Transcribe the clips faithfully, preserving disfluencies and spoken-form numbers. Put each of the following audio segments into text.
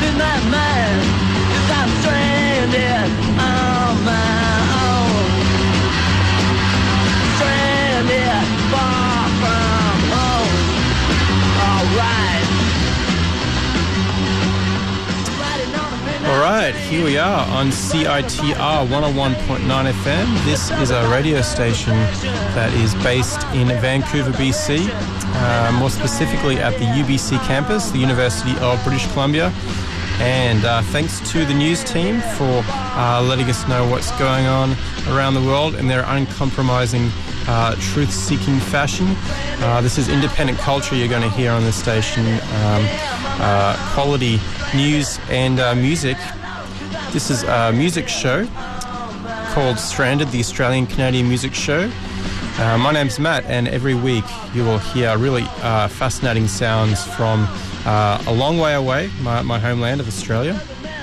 Here we are on C I T R one oh one point nine F M. This is a radio station that is based in Vancouver, B C, uh, more specifically at the U B C campus, the University of British Columbia. And uh, thanks to the news team for uh, letting us know what's going on around the world in their uncompromising, uh, truth-seeking fashion. Uh, this is independent culture you're going to hear on this station, um, uh, quality news and uh, music. This is a music show called Stranded, the Australian-Canadian Music Show. Uh, my name's Matt, and every week you will hear really uh, fascinating sounds from uh, a long way away, my, my homeland of Australia,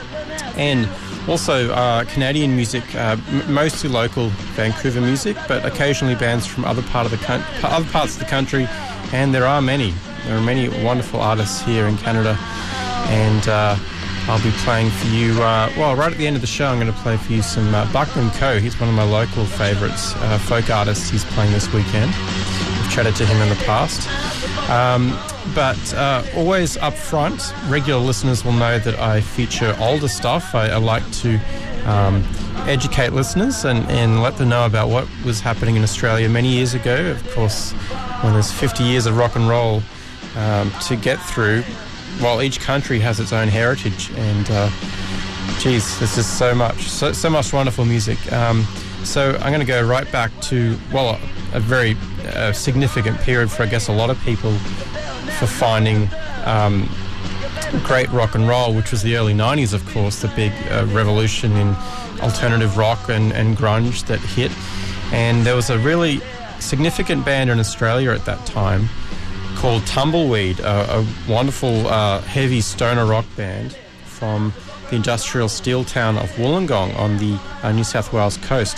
and also uh, Canadian music, uh, m- mostly local Vancouver music, but occasionally bands from other part of the con- other parts of the country, and there are many. There are many wonderful artists here in Canada, and uh, I'll be playing for you, uh, well, right at the end of the show, I'm going to play for you some uh, Buckman Coe. He's one of my local favourites, uh, folk artists he's playing this weekend. We've chatted to him in the past. Um, but uh, always up front, regular listeners will know that I feature older stuff. I, I like to um, educate listeners and, and let them know about what was happening in Australia many years ago. Of course, when there's fifty years of rock and roll um, to get through, while each country has its own heritage, and uh, geez, there's just so much, so, so much wonderful music. Um, so I'm going to go right back to, well, a, a very uh, significant period for, I guess, a lot of people for finding um, great rock and roll, which was the early nineties, of course, the big uh, revolution in alternative rock and, and grunge that hit. And there was a really significant band in Australia at that time called Tumbleweed, a, a wonderful uh, heavy stoner rock band from the industrial steel town of Wollongong on the uh, New South Wales coast.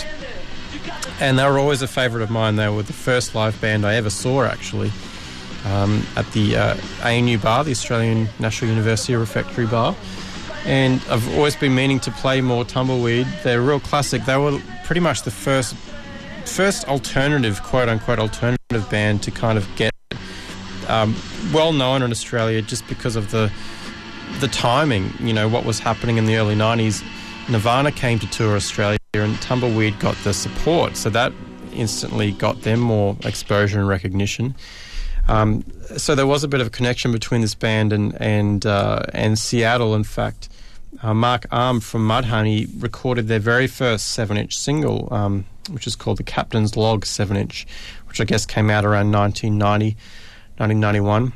And they were always a favourite of mine. They were the first live band I ever saw, actually, um, at the uh, A N U bar, the Australian National University Refectory bar. And I've always been meaning to play more Tumbleweed. They're a real classic. They were pretty much the first, first alternative, quote-unquote alternative band to kind of get Um, well known in Australia just because of the the timing, you know, what was happening in the early nineties. Nirvana came to tour Australia and Tumbleweed got the support, so that instantly got them more exposure and recognition. Um, so there was a bit of a connection between this band and and, uh, and Seattle. In fact, uh, Mark Arm from Mudhoney recorded their very first seven-inch single, um, which is called the Captain's Log seven-inch, which I guess came out around nineteen ninety. nineteen ninety-one.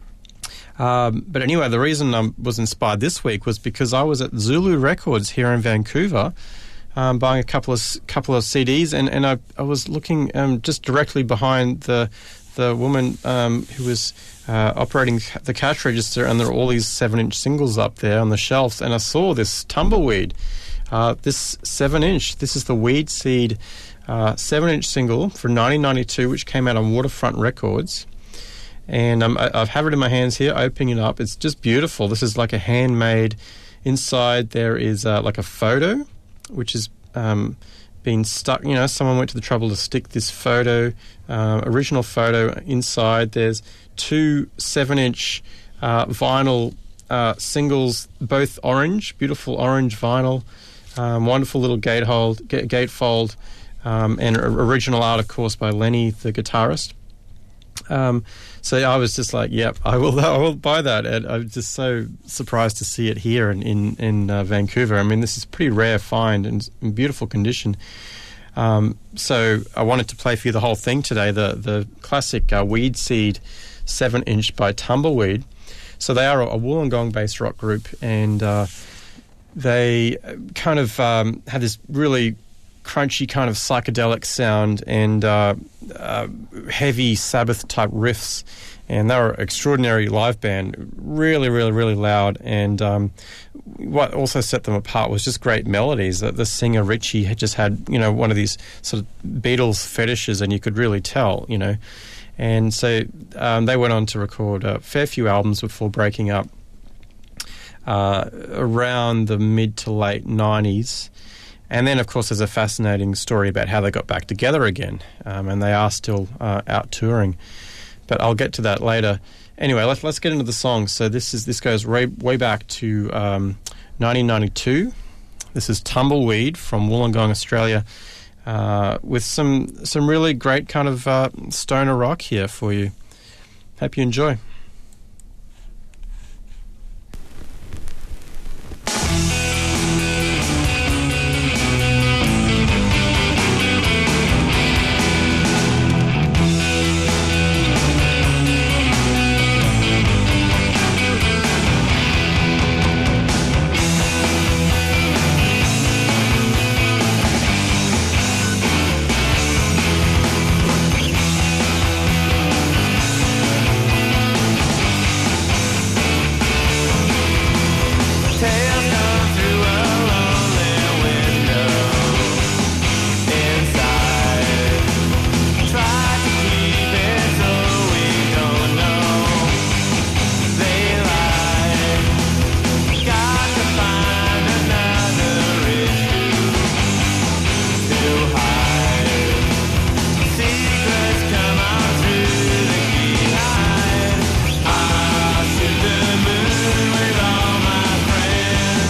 Um, but anyway, the reason I was inspired this week was because I was at Zulu Records here in Vancouver, um, buying a couple of couple of C Ds, and, and I, I was looking um, just directly behind the the woman um, who was uh, operating the cash register, and there were all these seven-inch singles up there on the shelves, and I saw this Tumbleweed, uh, this seven-inch. This is the Weed Seed uh, seven-inch single from nineteen ninety-two, which came out on Waterfront Records. And um, I, I have it in my hands here, opening it up. It's just beautiful. This is like a handmade. Inside there is uh, like a photo, which has um, been stuck. You know, someone went to the trouble to stick this photo, uh, original photo inside. There's two seven-inch uh, vinyl uh, singles, both orange, beautiful orange vinyl, um, wonderful little gatefold, gatefold, um, and original art, of course, by Lenny, the guitarist. Um, so I was just like, yep, I will I will buy that. And I'm just so surprised to see it here in, in, in uh, Vancouver. I mean, this is a pretty rare find and in beautiful condition. Um, so I wanted to play for you the whole thing today, the, the classic uh, Weed Seed seven-inch by Tumbleweed. So they are a, a Wollongong-based rock group, and uh, they kind of um, have this really crunchy kind of psychedelic sound and uh, uh, heavy Sabbath-type riffs. And they were an extraordinary live band, really, really, really loud. And um, what also set them apart was just great melodies. The, the singer, Richie, had just had, you know, one of these sort of Beatles fetishes, and you could really tell, you know. And so um, they went on to record a fair few albums before breaking up. uh, around the mid to late nineties. And then, of course, there's a fascinating story about how they got back together again, um, and they are still uh, out touring. But I'll get to that later. Anyway, let's let's get into the song. So this is this goes way, way back to um, nineteen ninety-two. This is Tumbleweed from Wollongong, Australia, uh, with some some really great kind of uh, stoner rock here for you. Hope you enjoy. With all my friends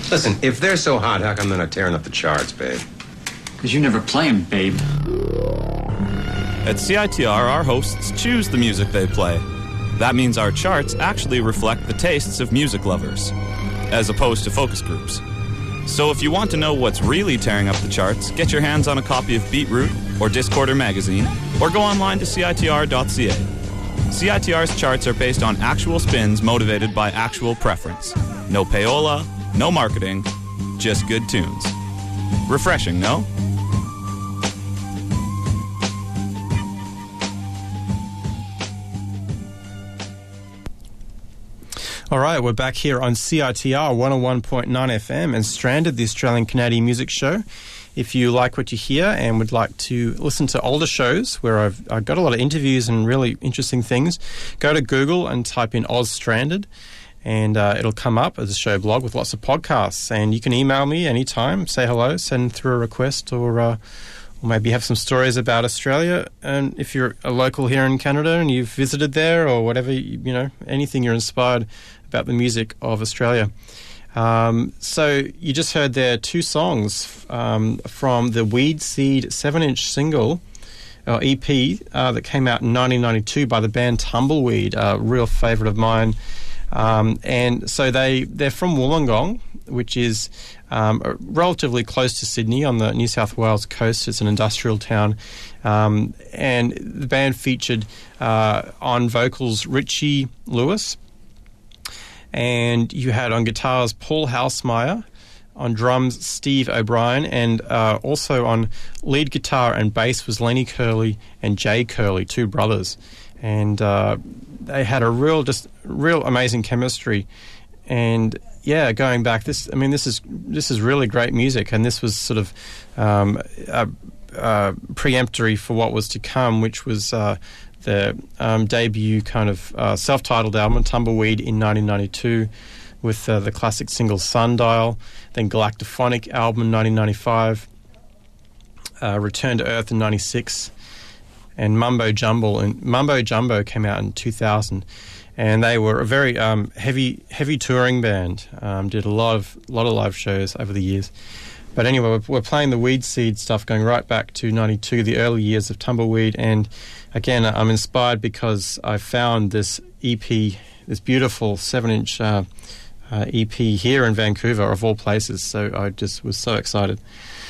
Listen, if they're so hot, how come they're not tearing up the charts, babe? Because you never play them, babe. At C I T R, our hosts choose the music they play. That means our charts actually reflect the tastes of music lovers, as opposed to focus groups. So if you want to know what's really tearing up the charts, get your hands on a copy of Beetroot or Discorder magazine, or go online to C I T R dot C A. C I T R's charts are based on actual spins motivated by actual preference. No payola, no marketing, just good tunes. Refreshing, no? All right, we're back here on C I T R one oh one point nine F M and Stranded, the Australian Canadian music show. If you like what you hear and would like to listen to older shows where I've, I've got a lot of interviews and really interesting things, go to Google and type in Oz Stranded, and uh, it'll come up as a show blog with lots of podcasts. And you can email me anytime, say hello, send through a request, or uh, or maybe have some stories about Australia. And if you're a local here in Canada and you've visited there, or whatever, you, you know, anything you're inspired about the music of Australia. Um, so you just heard there two songs um, from the Weed Seed seven-inch single, or E P, uh, that came out in nineteen ninety-two by the band Tumbleweed, a real favourite of mine. Um, and so they, they're from Wollongong, which is um, relatively close to Sydney on the New South Wales coast. It's an industrial town. Um, and the band featured uh, on vocals Richie Lewis, and you had on guitars Paul Housemeyer, on drums Steve O'Brien, and uh, also on lead guitar and bass was Lenny Curley and Jay Curley, two brothers. And uh, they had a real, just real amazing chemistry. And yeah, going back, this I mean, this is this is really great music, and this was sort of um, a, a preemptory for what was to come, which was uh, the um, debut kind of uh, self-titled album, Tumbleweed, in nineteen ninety-two, with uh, the classic single Sundial, then Galactophonic album in nineteen ninety-five, uh, Return to Earth in ninety-six, and Mumbo Jumbo, and Mumbo Jumbo came out in two thousand. And they were a very um, heavy, heavy touring band. Um, did a lot of, lot of live shows over the years. But anyway, we're, we're playing the Weed Seed stuff, going right back to ninety-two, the early years of Tumbleweed. And again, I'm inspired because I found this E P, this beautiful seven-inch uh, uh, E P here in Vancouver, of all places. So I just was so excited.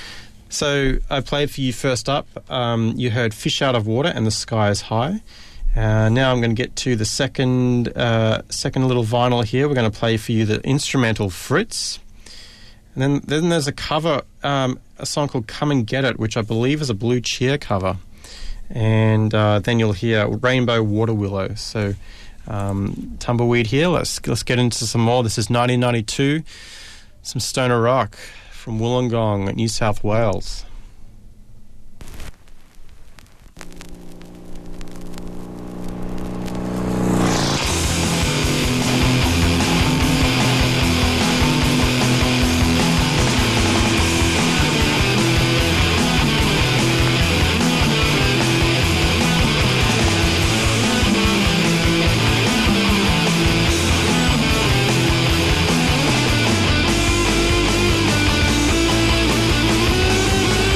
So I played for you first up. Um, you heard Fish Out of Water and The Sky is High. Uh, now I'm going to get to the second uh, second little vinyl here. We're going to play for you the instrumental Fritz. And then, then there's a cover, um, a song called Come and Get It, which I believe is a Blue Cheer cover. And uh, then you'll hear Rainbow Water Willow. So um, Tumbleweed here. Let's, let's get into some more. This is nineteen ninety-two, some stoner rock from Wollongong, New South Wales. We'll be right back.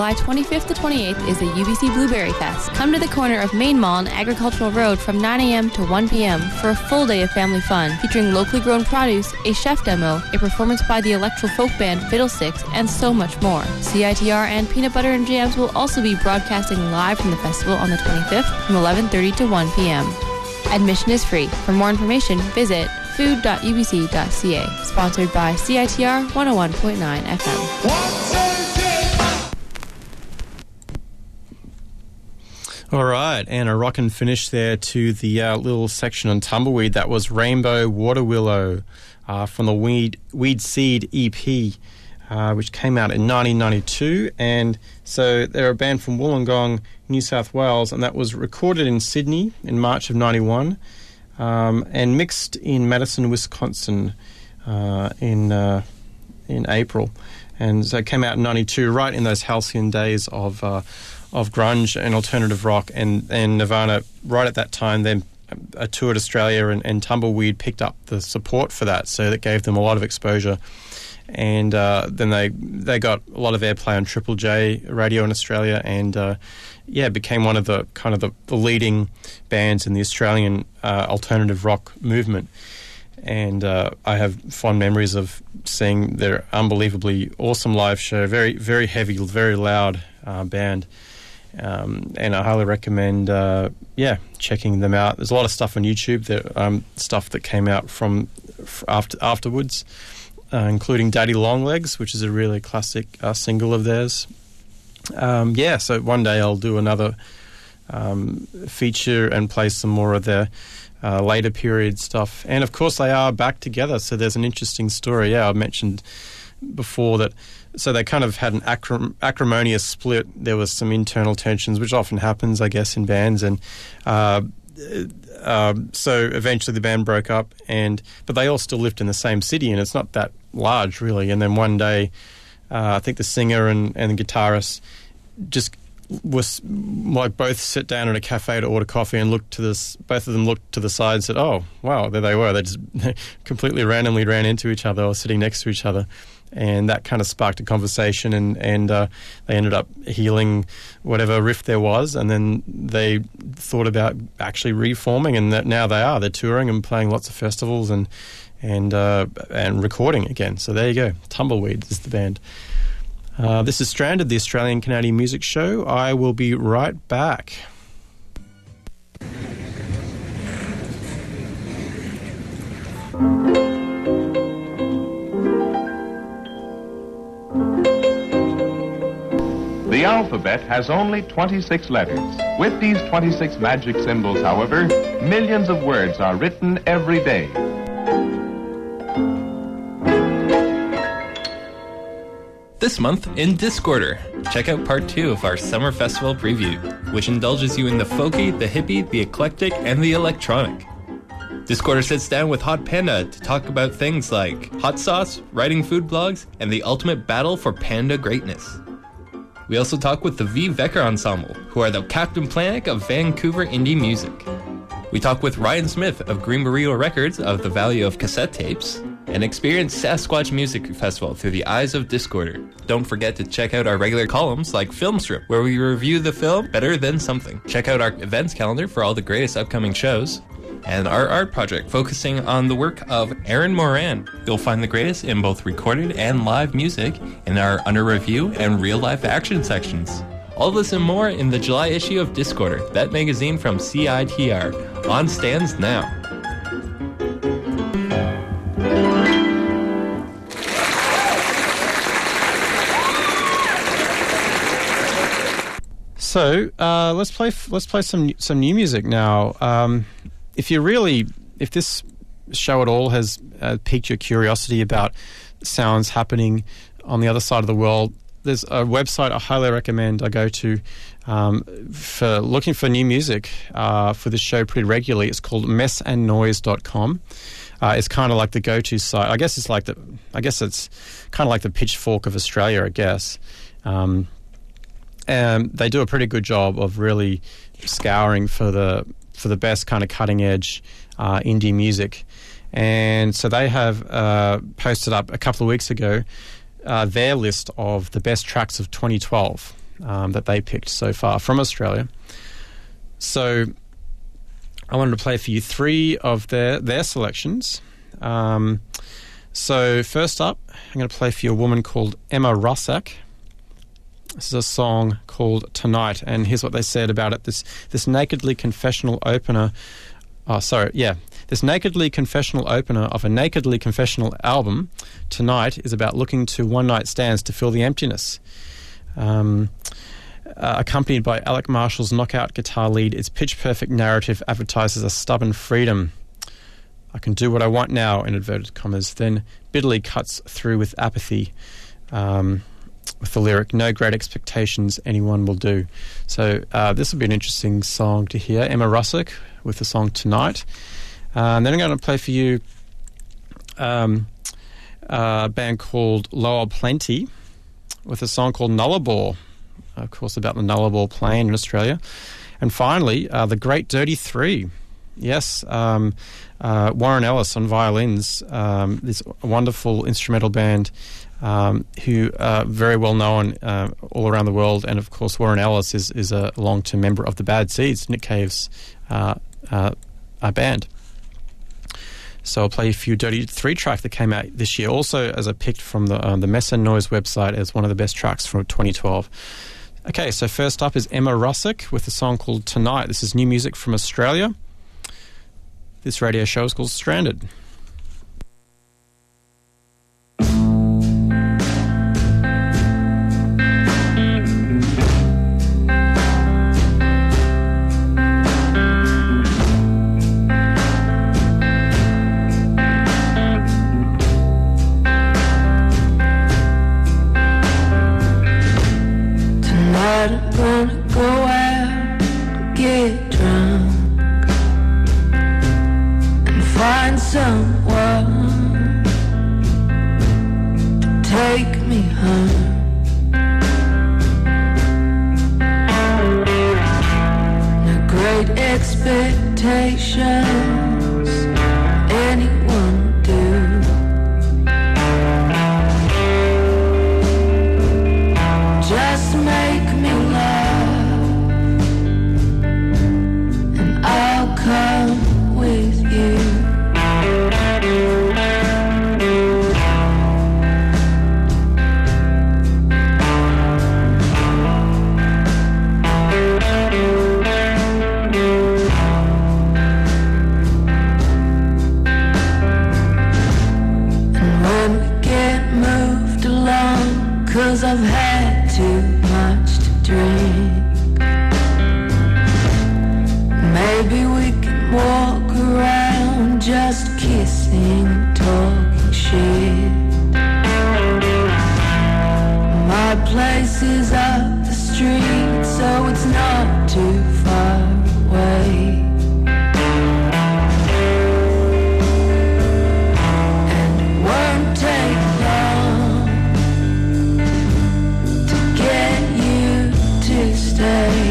July twenty-fifth to twenty-eighth is the U B C Blueberry Fest. Come to the corner of Main Mall and Agricultural Road from nine a.m. to one p.m. for a full day of family fun, featuring locally grown produce, a chef demo, a performance by the electro folk band Fiddlesticks, and so much more. C I T R and Peanut Butter and Jams will also be broadcasting live from the festival on the twenty-fifth from eleven thirty to one p.m. Admission is free. For more information, visit food dot u b c dot c a. Sponsored by C I T R one oh one point nine F M. All right, and a rockin' finish there to the uh, little section on Tumbleweed. That was Rainbow Water Willow uh, from the Weed, Weed Seed E P, uh, which came out in nineteen ninety-two. And so they're a band from Wollongong, New South Wales, and that was recorded in Sydney in March of ninety-one. Um, and mixed in Madison, Wisconsin uh, in uh, in April. And so it came out in ninety-two, right in those halcyon days of uh, of grunge and alternative rock. And, and Nirvana, right at that time, then uh, toured Australia, and, and Tumbleweed picked up the support for that, so that gave them a lot of exposure. And uh, then they they got a lot of airplay on Triple J radio in Australia, and uh, yeah, became one of the kind of the, the leading bands in the Australian uh, alternative rock movement. And uh, I have fond memories of seeing their unbelievably awesome live show. Very very heavy, very loud uh, band, um, and I highly recommend uh, yeah checking them out. There's a lot of stuff on YouTube. There um, stuff that came out from after afterwards. Uh, including Daddy Longlegs, which is a really classic uh, single of theirs. Um, yeah, so one day I'll do another um, feature and play some more of their uh, later period stuff. And, of course, they are back together, so there's an interesting story. Yeah, I mentioned before that, so they kind of had an acrim- acrimonious split. There was some internal tensions, which often happens, I guess, in bands, and uh, Um, so eventually the band broke up, and but they all still lived in the same city, and it's not that large really. And then one day, uh, I think the singer and, and the guitarist just was like both sit down in a cafe to order coffee and looked to this. Both of them looked to the side and said, "Oh, wow, there they were." They just completely randomly ran into each other or sitting next to each other. And that kind of sparked a conversation, and, and uh, they ended up healing whatever rift there was, and then they thought about actually reforming, and that now they are. They're touring and playing lots of festivals and and uh, and recording again. So there you go. Tumbleweed is the band. Uh, this is Stranded, the Australian Canadian Music Show. I will be right back. The alphabet has only twenty-six letters. With these twenty-six magic symbols, however, millions of words are written every day. This month in Discorder, check out part two of our summer festival preview, which indulges you in the folky, the hippie, the eclectic, and the electronic. Discorder sits down with Hot Panda to talk about things like hot sauce, writing food blogs, and the ultimate battle for panda greatness. We also talk with the V. Vecker Ensemble, who are the Captain Planet of Vancouver indie music. We talk with Ryan Smith of Green Burrito Records of the Value of Cassette Tapes, and experience Sasquatch Music Festival through the eyes of Discorder. Don't forget to check out our regular columns like Film Strip, where we review the film Better Than Something. Check out our events calendar for all the greatest upcoming shows, and our art project focusing on the work of Aaron Moran. You'll find the greatest in both recorded and live music in our under review and real life action sections. All this and more in the July issue of Discorder, that magazine from C I T R. On stands now. So uh, let's play. Let's play some some new music now. Um, if you really, if this show at all has uh, piqued your curiosity about sounds happening on the other side of the world, there's a website I highly recommend I go to um, for looking for new music uh, for this show pretty regularly. It's called mess and noise dot com. Uh, it's kind of like the go-to site. I guess it's like the. I guess it's kind of like the Pitchfork of Australia. I guess. Um, and they do a pretty good job of really scouring for the for the best kind of cutting edge uh, indie music. And so they have uh, posted up a couple of weeks ago uh, their list of the best tracks of twenty twelve. um, that they picked so far from Australia. So I wanted to play for you three of their, their selections. Um, so first up, I'm going to play for you a woman called Emma Russack. This is a song called Tonight, and here's what they said about it. This this nakedly confessional opener, oh, sorry, yeah. This nakedly confessional opener of a nakedly confessional album, Tonight, is about looking to one-night stands to fill the emptiness. Um, uh, accompanied by Alec Marshall's knockout guitar lead, its pitch-perfect narrative advertises a stubborn freedom. I can do what I want now, in inverted commas, then bitterly cuts through with apathy, um, with the lyric, no great expectations, anyone will do. So uh, this will be an interesting song to hear. Emma Russack with the song Tonight. Uh, and then I'm going to play for you um, a band called Lower Plenty with a song called Nullarbor, of course, about the Nullarbor Plain in Australia. And finally, uh, the Great Dirty Three. Yes, um, uh, Warren Ellis on violins, um, this wonderful instrumental band um, who are very well known uh, all around the world. And, of course, Warren Ellis is, is a long-term member of the Bad Seeds, Nick Cave's uh, uh, uh, band. So I'll play a few Dirty Three track that came out this year, also as I picked from the um, the Mesa Noise website as one of the best tracks from twenty twelve. Okay, so first up is Emma Russack with a song called Tonight. This is new music from Australia. This radio show is called Stranded. I'm gonna go out and get drunk and find someone to take me home. No great expectations, anyone will do. Just make me laugh, and I'll come with you. And when we get moved along, 'cause I've had too much to drink, maybe we can walk around just kissing, talking shit. My place is up the street, so it's not too far away. And it won't take long to get you to stay.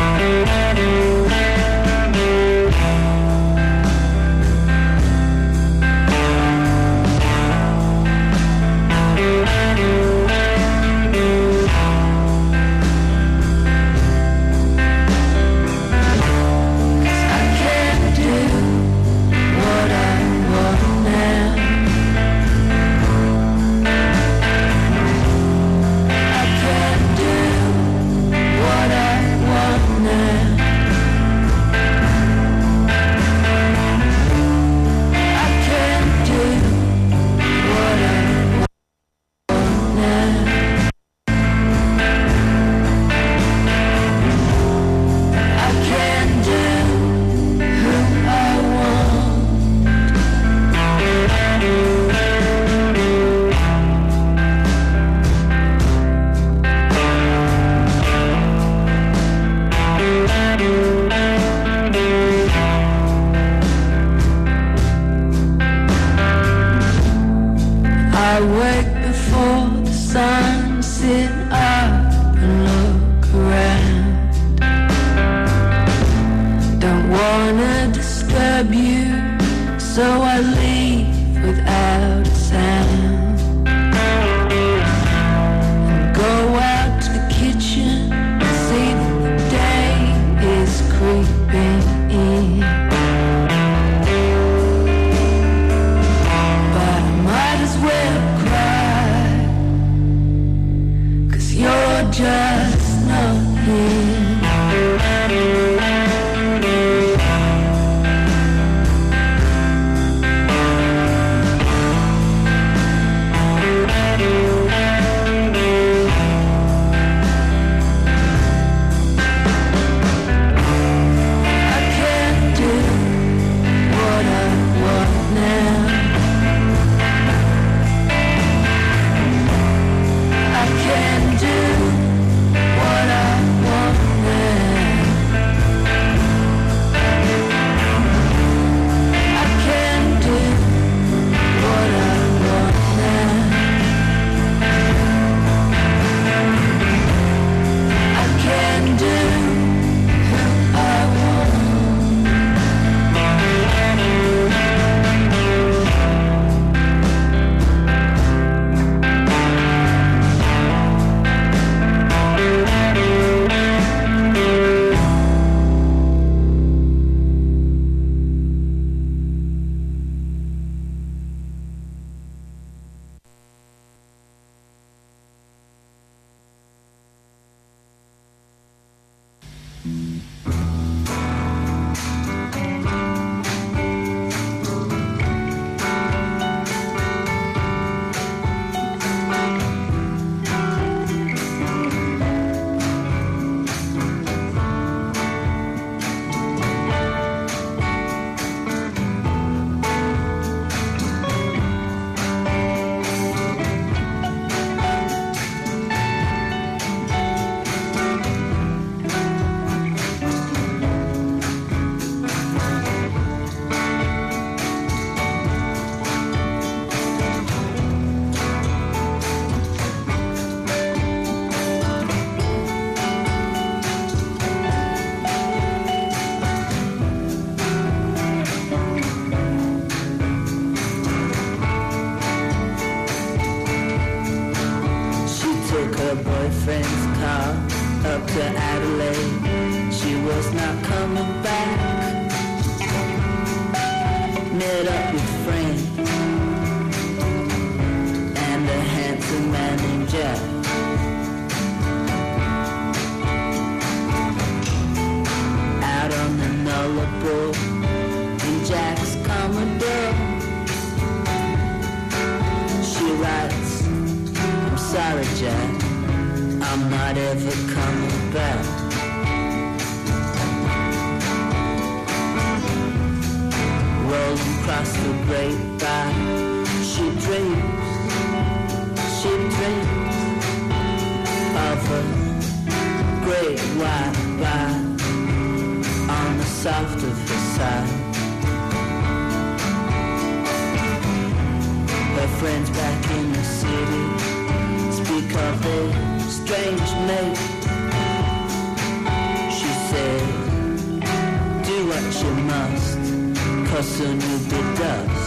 I wake before the sun, sit up and look around. Don't wanna disturb you, so I leave without a sound and go out to the kitchen her boyfriend's car up to Adelaide. She was not coming back. Met up with friends and a handsome man named Jack. Out on the Nullarbor in Jack's Commodore, she writes, I'm sorry Jack, I'm not ever coming back. Rolling across the great bar, she dreams, she dreams of a great white bar on the soft of her side. Her friends back in the city speak of their strange mate. She said, do what you must, 'cause soon you'll be dust.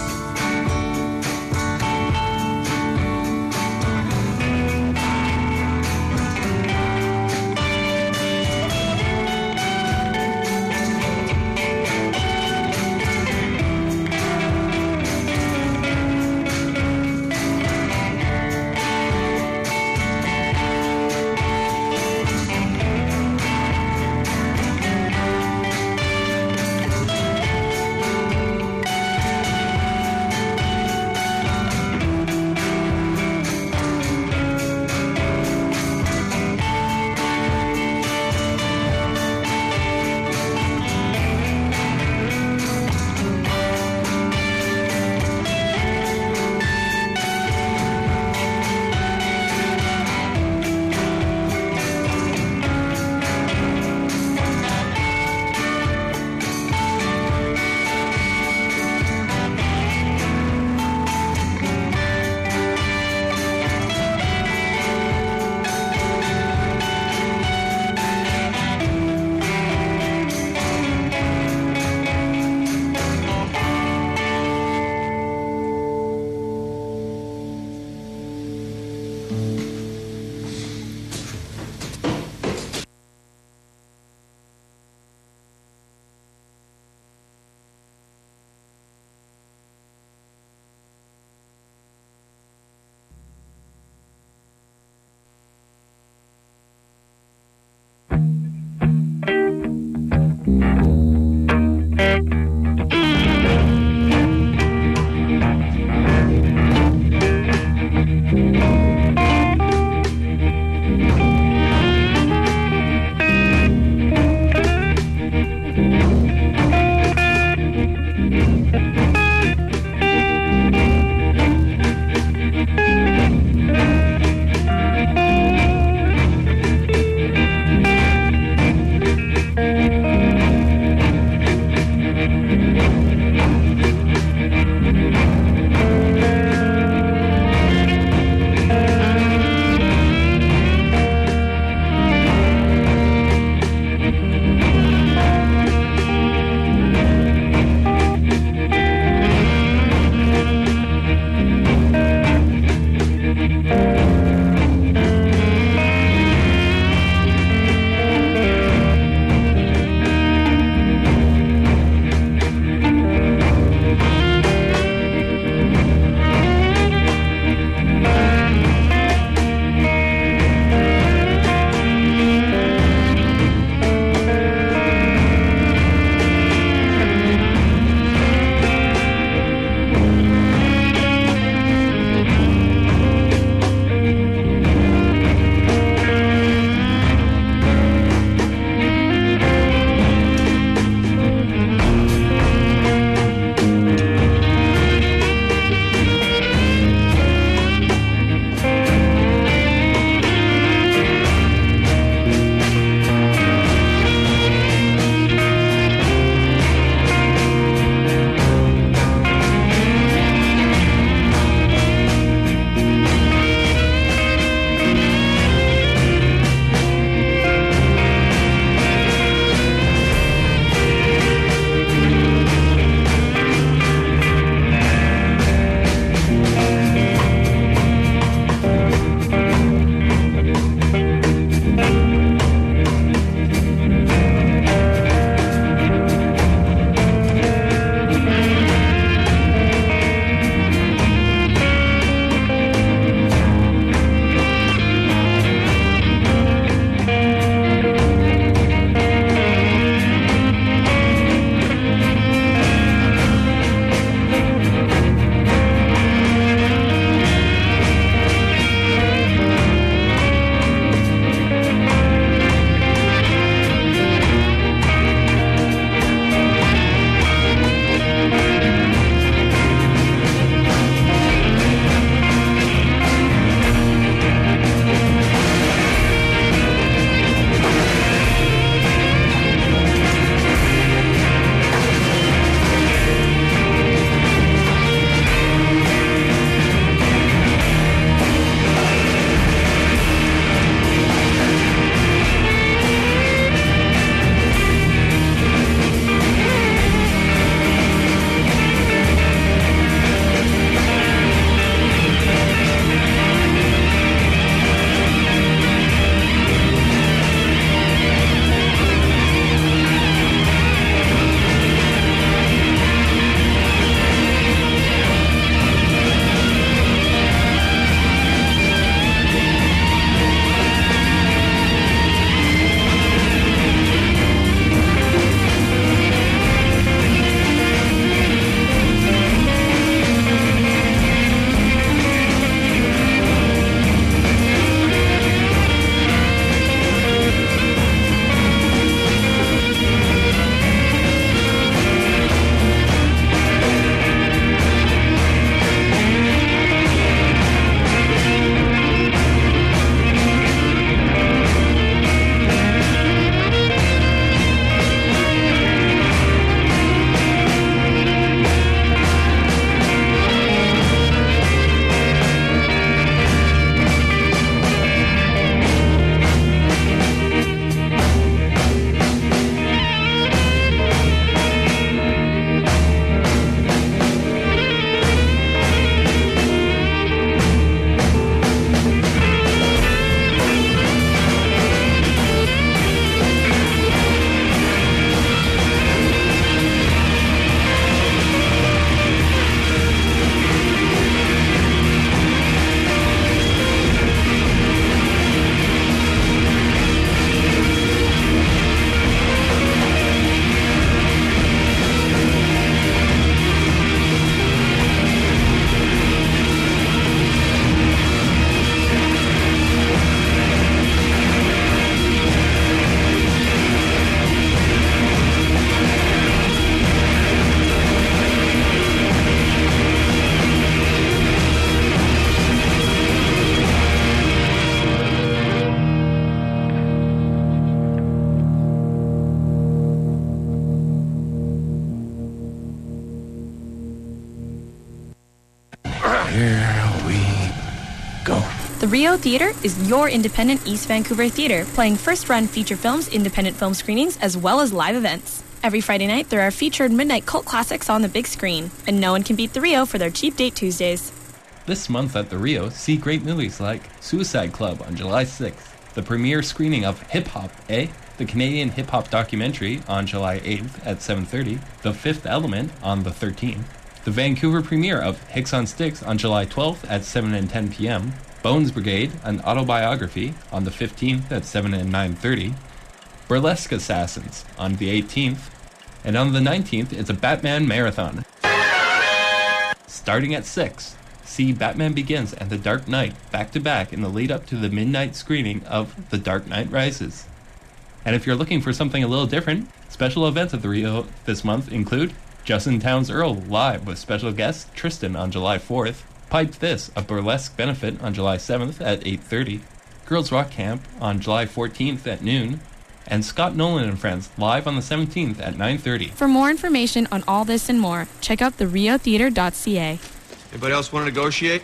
here we go. The Rio Theatre is your independent East Vancouver theatre, playing first-run feature films, independent film screenings, as well as live events. Every Friday night, there are featured midnight cult classics on the big screen, and no one can beat the Rio for their cheap date Tuesdays. This month at the Rio, see great movies like Suicide Club on July sixth, the premiere screening of Hip Hop, eh? The Canadian hip-hop documentary on July eighth at seven thirty, The Fifth Element on the thirteenth, the Vancouver premiere of Hicks on Sticks on July twelfth at seven and ten p.m., Bones Brigade, an autobiography, on the fifteenth at seven and nine thirty, Burlesque Assassins on the eighteenth, and on the nineteenth, it's a Batman marathon. Starting at six, see Batman Begins and The Dark Knight back-to-back in the lead-up to the midnight screening of The Dark Knight Rises. And if you're looking for something a little different, special events at the Rio this month include Justin Townes Earl live with special guest Tristan on July fourth, Pipe This, a burlesque benefit on July seventh at eight thirty, Girls Rock Camp on July fourteenth at noon, and Scott Nolan and Friends live on the seventeenth at nine thirty. For more information on all this and more, check out the rio theatre dot c a. Anybody else want to negotiate?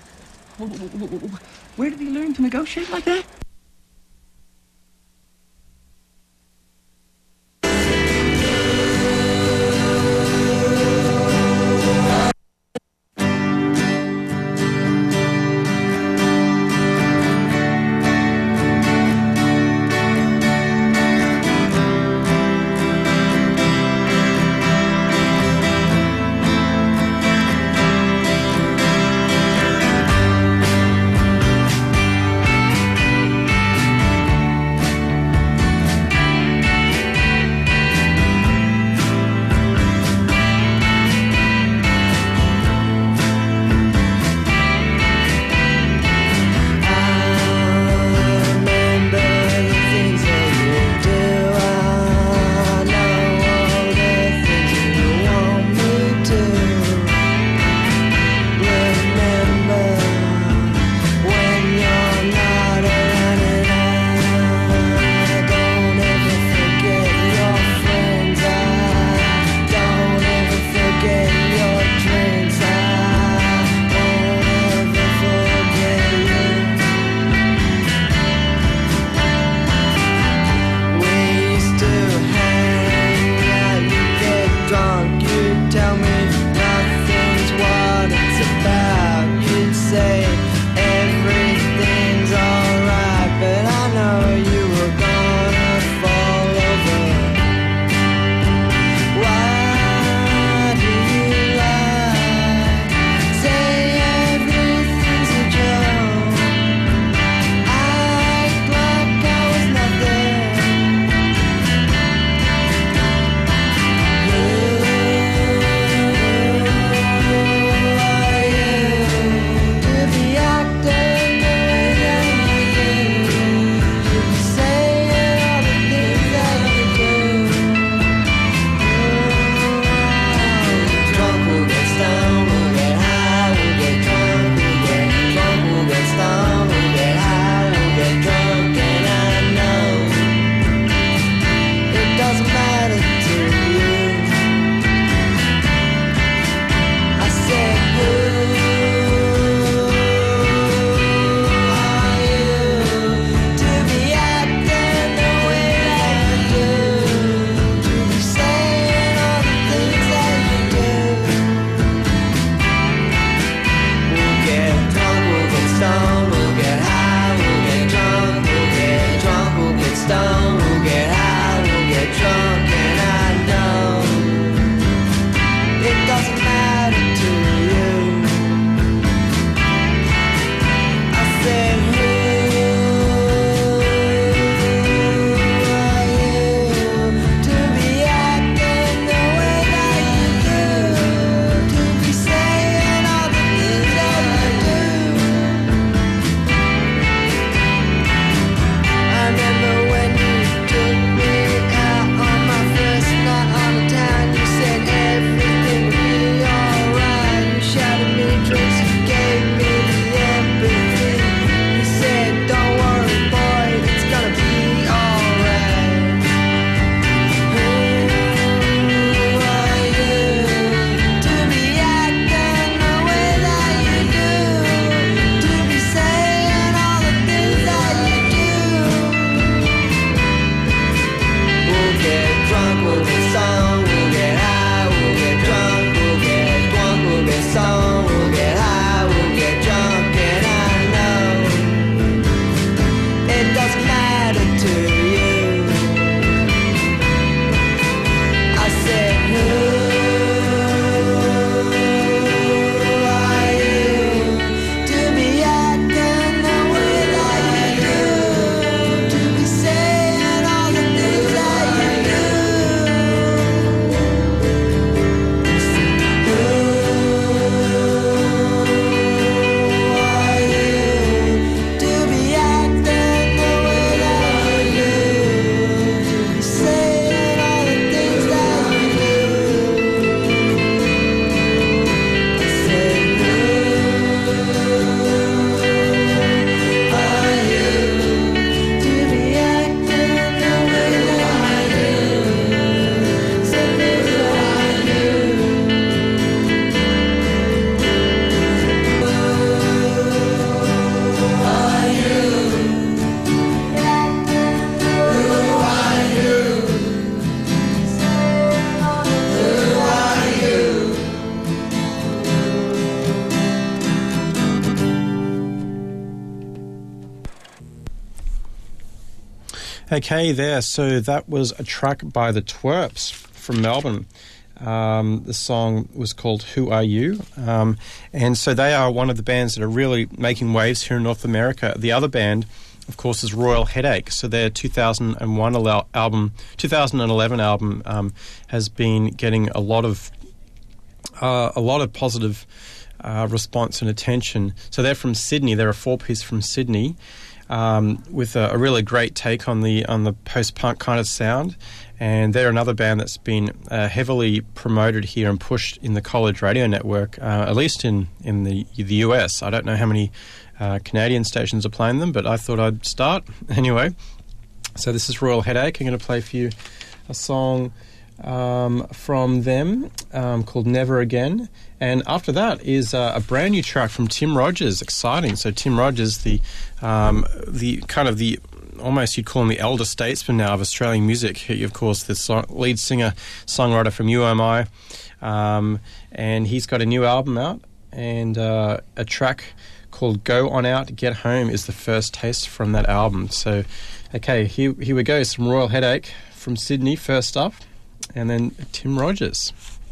Where did he learn to negotiate like that? Okay, there. So that was a track by the Twerps from Melbourne. Um, the song was called Who Are You? Um, and so they are one of the bands that are really making waves here in North America. The other band, of course, is Royal Headache. So their two thousand one al- album, two thousand eleven album um, has been getting a lot of uh, a lot of positive uh, response and attention. So they're from Sydney. They're a four-piece from Sydney. Um, with a, a really great take on the on the post-punk kind of sound, and they're another band that's been uh, heavily promoted here and pushed in the college radio network, uh, at least in, in the the U S. I don't know how many uh, Canadian stations are playing them, but I thought I'd start anyway. So this is Royal Headache. I'm going to play for you a song um, from them um, called Never Again. And after that is uh, a brand new track from Tim Rogers. Exciting. So Tim Rogers, the um, the kind of the almost you'd call him the elder statesman now of Australian music. He, of course, the song, lead singer songwriter from U M I, um, and he's got a new album out, and uh, a track called Go On Out, Get Home is the first taste from that album. So, okay, here here we go. Some Royal Headache from Sydney first up, and then Tim Rogers.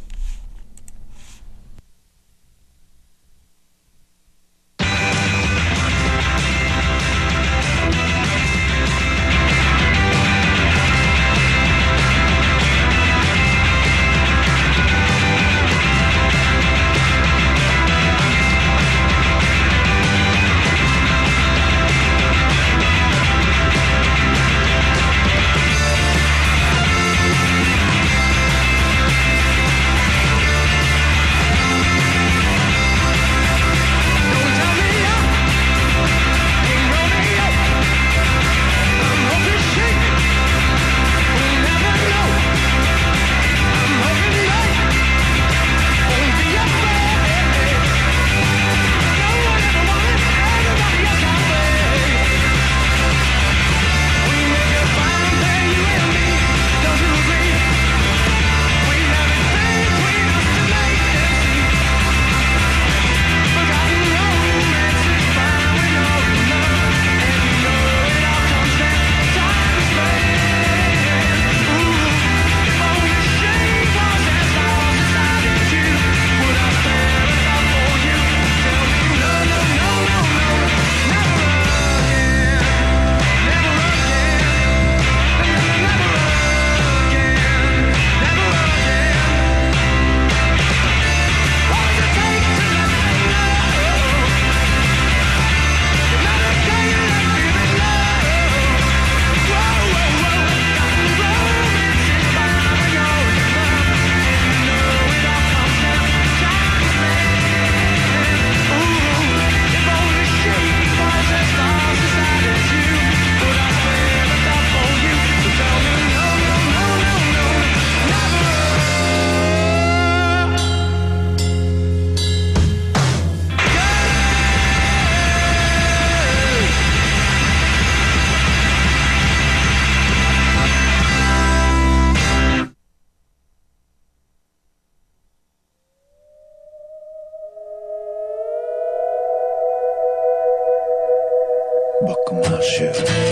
Buckle my shoe.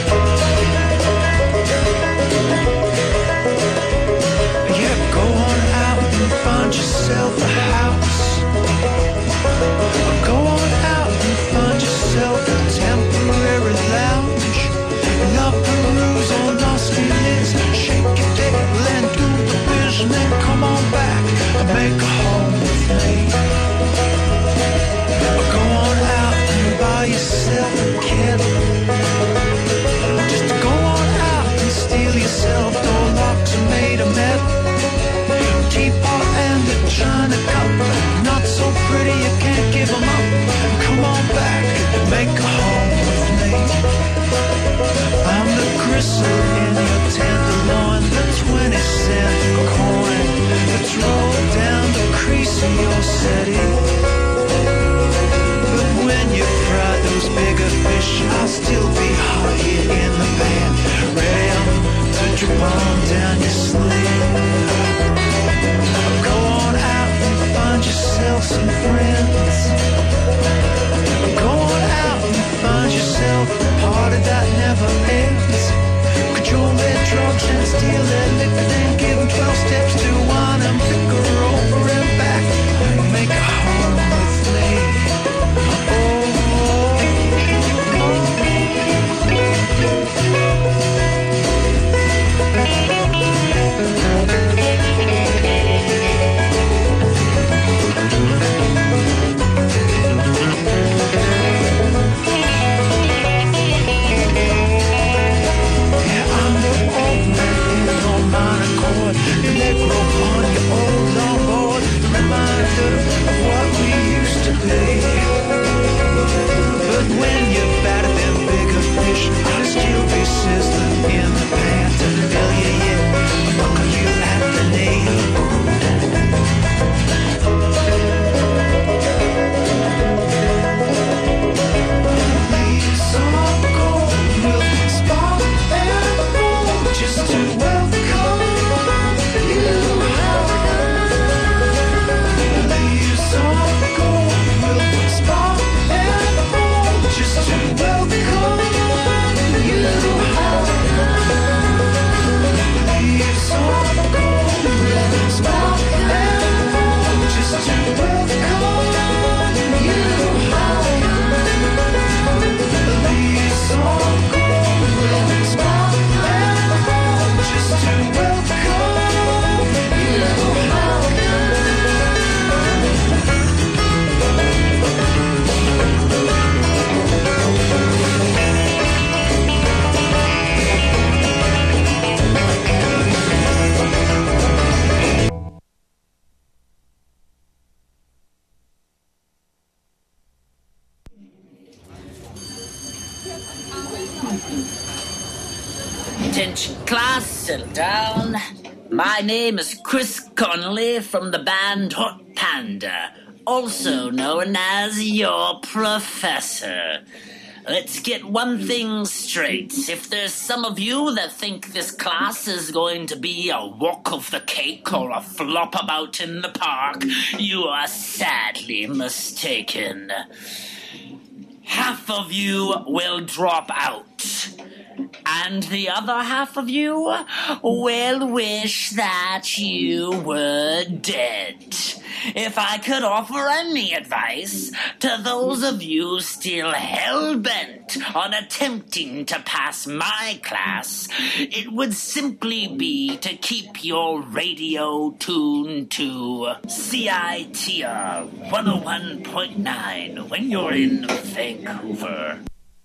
Yeah, go on out and find yourself a house. Go on out and find yourself a temporary lounge. Love peruse on dusty lids. Shake your tail and do the vision. And come on back and make a home with me. Go on out and buy yourself a kid. Just go Attention class, settle down. My name is Chris Connolly from the band Hot Panda, also known as your professor. Let's get one thing straight. If there's some of you that think this class is going to be a walk of the cake or a flop about in the park, you are sadly mistaken. Half of you will drop out, and the other half of you will wish that you were dead. If I could offer any advice to those of you still hell-bent on attempting to pass my class, it would simply be to keep your radio tuned to C I T R one oh one point nine when you're in Vancouver.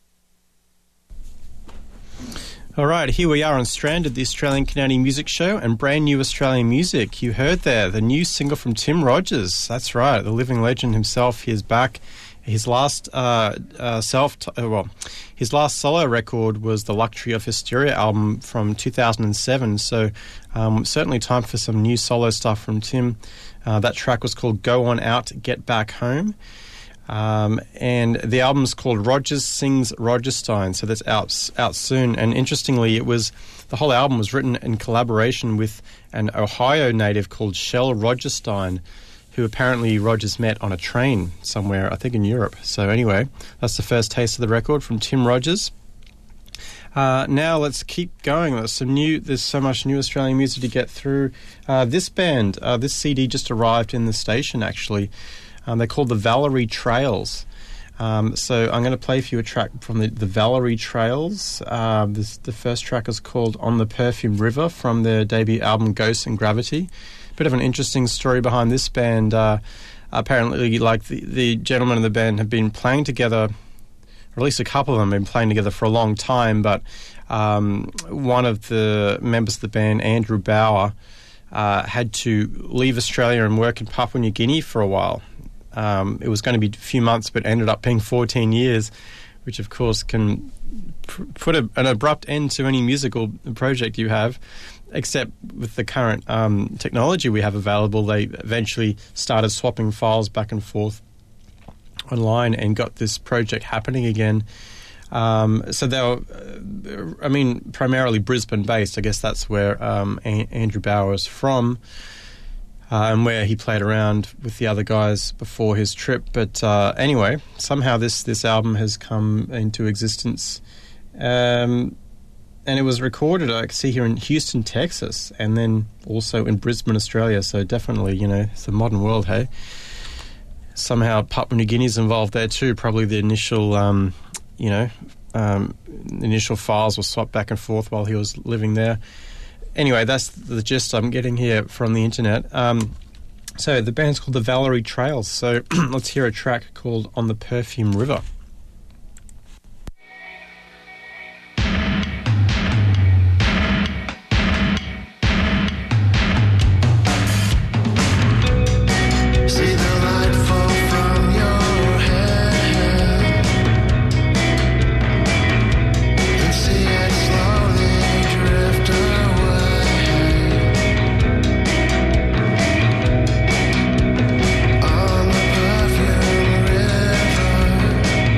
All right, here we are on Stranded, the Australian Canadian music show, and brand new Australian music. You heard there the new single from Tim Rogers. That's right, the living legend himself. He is back. His last uh, uh, self, uh, well, his last solo record was the Luxury of Hysteria album from two thousand seven. So um, certainly time for some new solo stuff from Tim. Uh, that track was called "Go On Out, Get Back Home." Um, and the album's called Rogers Sings Rogerstein, so that's out out soon. And interestingly, it was the whole album was written in collaboration with an Ohio native called Shel Rogerstein, who apparently Rogers met on a train somewhere, I think in Europe. So anyway, that's the first taste of the record from Tim Rogers. Uh, now let's keep going. There's some new. There's so much new Australian music to get through. Uh, this band, uh, this C D just arrived in the station actually. Um, they're called the Valerie Trails. Um, so I'm going to play for you a track from the, the Valerie Trails. Uh, this, the first track is called On the Perfume River from their debut album Ghosts and Gravity. Bit of an interesting story behind this band. Uh, apparently, like the, the gentlemen in the band have been playing together, or at least a couple of them have been playing together for a long time, but um, one of the members of the band, Andrew Bauer, uh, had to leave Australia and work in Papua New Guinea for a while. Um, it was going to be a few months, but ended up being fourteen years, which of course can pr- put a, an abrupt end to any musical project you have, except with the current um, technology we have available. They eventually started swapping files back and forth online and got this project happening again. Um, so they were, uh, I mean, primarily Brisbane-based. I guess that's where um, a- Andrew Bauer is from. Uh, and where he played around with the other guys before his trip. But uh, anyway, somehow this, this album has come into existence. Um, and it was recorded, I see here in Houston, Texas, and then also in Brisbane, Australia. So definitely, you know, it's a modern world, hey? Somehow Papua New Guinea's involved there too. Probably the initial, um, you know, um, initial files were swapped back and forth while he was living there. Anyway, that's the gist I'm getting here from the internet. Um, so the band's called the Valerie Trails. So let's hear a track called On the Perfume River. On the perfume river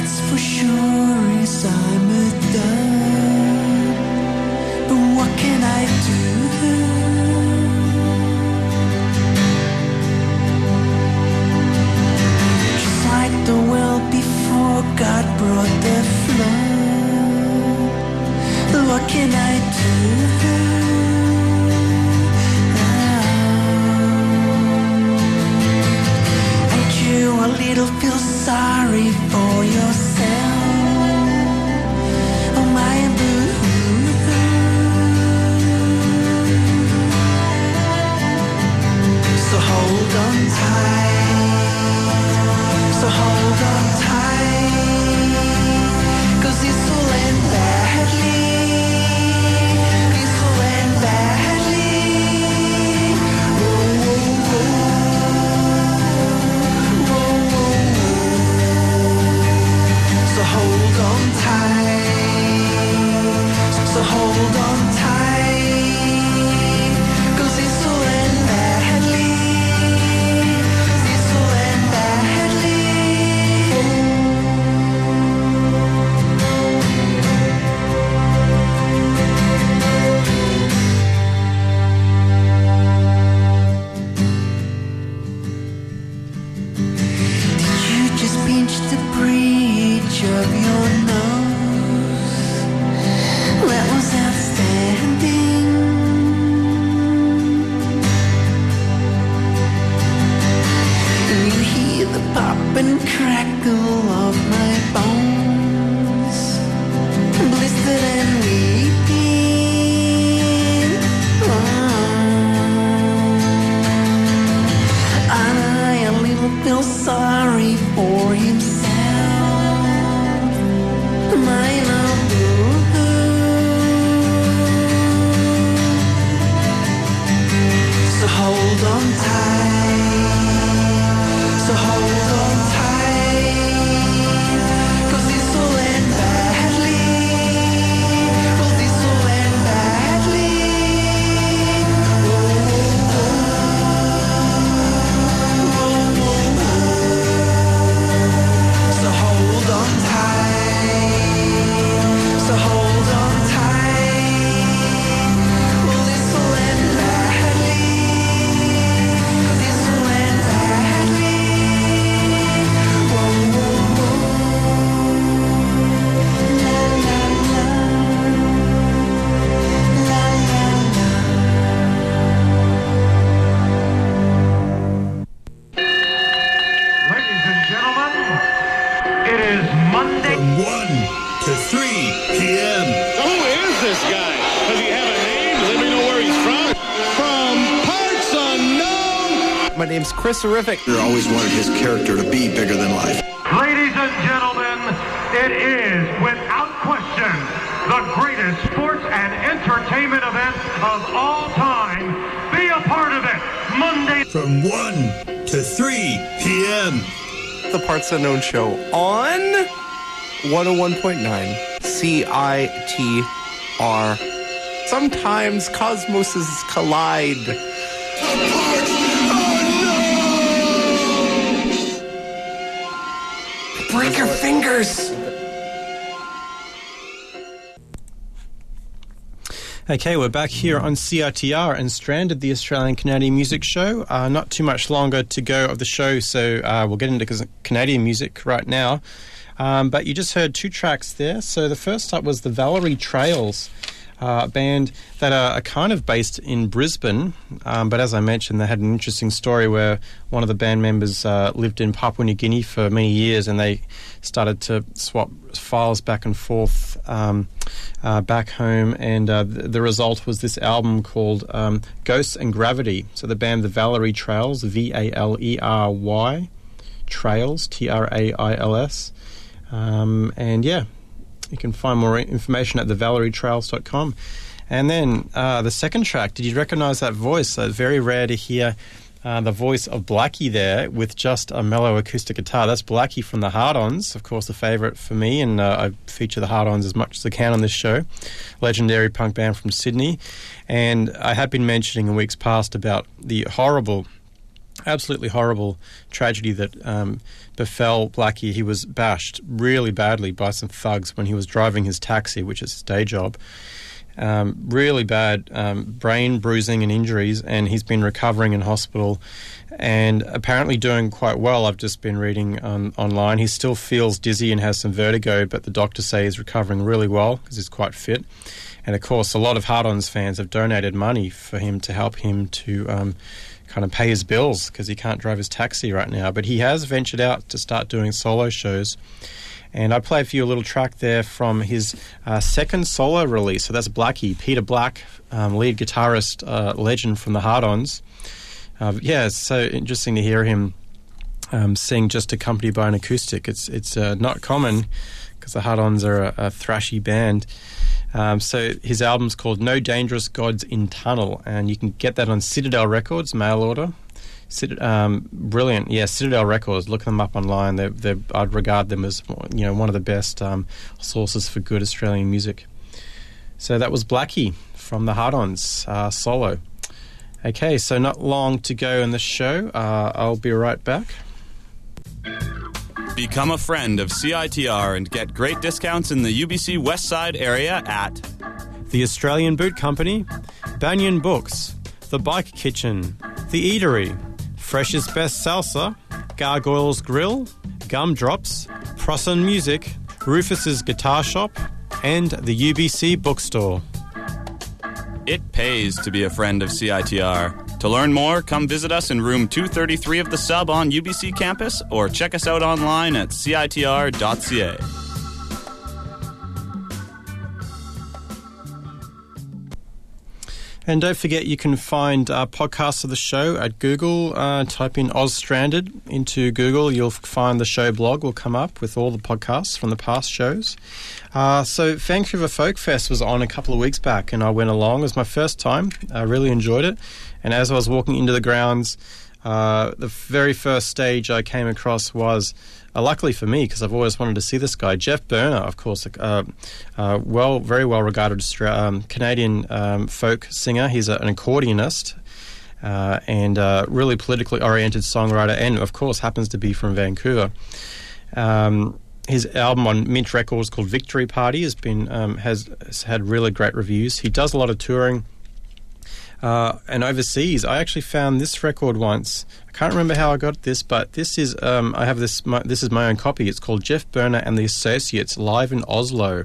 that's for sure is I'm a done. But what can I do? Just like the world before God brought the flood. What can I do? A little feel sorry for yourself. Oh my boo. So hold on tight. So hold on tight. 'Cause this will end badly. This will end badly. Whoa, whoa, whoa. So hold on tight, so hold on tight, 'cause this will end badly, this will end badly. Did you just pinch the bridge of your nose? That was outstanding. And you hear the pop and crackle of my bones, blistered and weeping. Oh. I a little feel sorry for himself. My love. So hold on tight. So hold on tight. 'Cause this will end badly. Well, this will end badly. Whoa, whoa, whoa. Whoa, whoa, whoa. So hold on tight. So hold on tight. Well, this will end badly. This will end badly. Whoa, whoa, whoa. La, la, la. La, la, la. Ladies and gentlemen, it is Monday. From one to three p.m. Who is this guy? Does he have a name? Let me know where he's from. From parts unknown. My name's Chris Horrific. I always wanted his character to be bigger than life. Ladies and gentlemen, it is, without question, the greatest sports and entertainment event of all time. Be a part of it. Monday. From one to three p.m. The Parts Unknown Show on one oh one point nine C I T R. Sometimes cosmoses collide. Break your fingers! Okay, we're back here on C I T R and Stranded, the Australian Canadian Music Show. Uh, not too much longer to go of the show, so uh, we'll get into Canadian music right now. Um, but you just heard two tracks there. So the first up was the Valerie Trails, uh, band that are, are kind of based in Brisbane. Um, but as I mentioned, they had an interesting story where one of the band members uh, lived in Papua New Guinea for many years, and they started to swap files back and forth um, uh, back home. And uh, the, the result was this album called um, Ghosts and Gravity. So the band, the Valerie Trails, V A L E R Y, Trails, T R A I L S. Um, and yeah, you can find more information at the valerie trails dot com. And then uh, the second track, did you recognize that voice? So it's very rare to hear uh, the voice of Blackie there with just a mellow acoustic guitar. That's Blackie from the Hard-Ons, of course, a favourite for me, and uh, I feature the Hard-Ons as much as I can on this show. Legendary punk band from Sydney. And I had been mentioning in weeks past about the horrible absolutely horrible tragedy that um, befell Blackie. He was bashed really badly by some thugs when he was driving his taxi, which is his day job. Um, really bad um, brain bruising and injuries, and he's been recovering in hospital and apparently doing quite well. I've just been reading um, online. He still feels dizzy and has some vertigo, but the doctors say he's recovering really well because he's quite fit. And of course, a lot of Hard-Ons fans have donated money for him to help him to um, kind of pay his bills because he can't drive his taxi right now. But he has ventured out to start doing solo shows. And I played for you a little track there from his uh, second solo release. So that's Blackie, Peter Black, um, lead guitarist, uh, legend from the Hard-Ons. Uh, yeah, it's so interesting to hear him um, sing just accompanied by an acoustic. It's it's uh, not common because the Hard-Ons are a, a thrashy band. Um, so his album's called No Dangerous Gods in Tunnel, and you can get that on Citadel Records, mail order. Cit- um, brilliant, yeah, Citadel Records. Look them up online. They're, they're, I'd regard them as, you know, one of the best um, sources for good Australian music. So that was Blackie from the Hard-Ons, uh, solo. Okay, so not long to go in the show. Uh, I'll be right back. Become a friend of C I T R and get great discounts in the U B C West Side area at the Australian Boot Company, Banyan Books, The Bike Kitchen, The Eatery, Fresh's Best Salsa, Gargoyles Grill, Gumdrops, Prosson Music, Rufus's Guitar Shop, and the U B C Bookstore. It pays to be a friend of C I T R. To learn more, come visit us in room two thirty-three of the Sub on U B C campus or check us out online at C I T R dot C A. And don't forget, you can find uh, podcasts of the show at Google. Uh, type in Oz Stranded into Google. You'll find the show blog will come up with all the podcasts from the past shows. Uh, so Vancouver Folk Fest was on a couple of weeks back, and I went along. It was my first time. I really enjoyed it. And as I was walking into the grounds, uh, the very first stage I came across was, uh, luckily for me, because I've always wanted to see this guy, Jeff Berner, of course, uh, uh, well, very well regarded um, Canadian um, folk singer. He's a, an accordionist uh, and uh, really politically oriented songwriter, and of course happens to be from Vancouver. Um, his album on Mint Records called Victory Party has been um, has, has had really great reviews. He does a lot of touring. Uh, and overseas, I actually found this record once. I can't remember how I got this, but this is um, I have this. My, this is my own copy. It's called Jeff Berner and the Associates live in Oslo.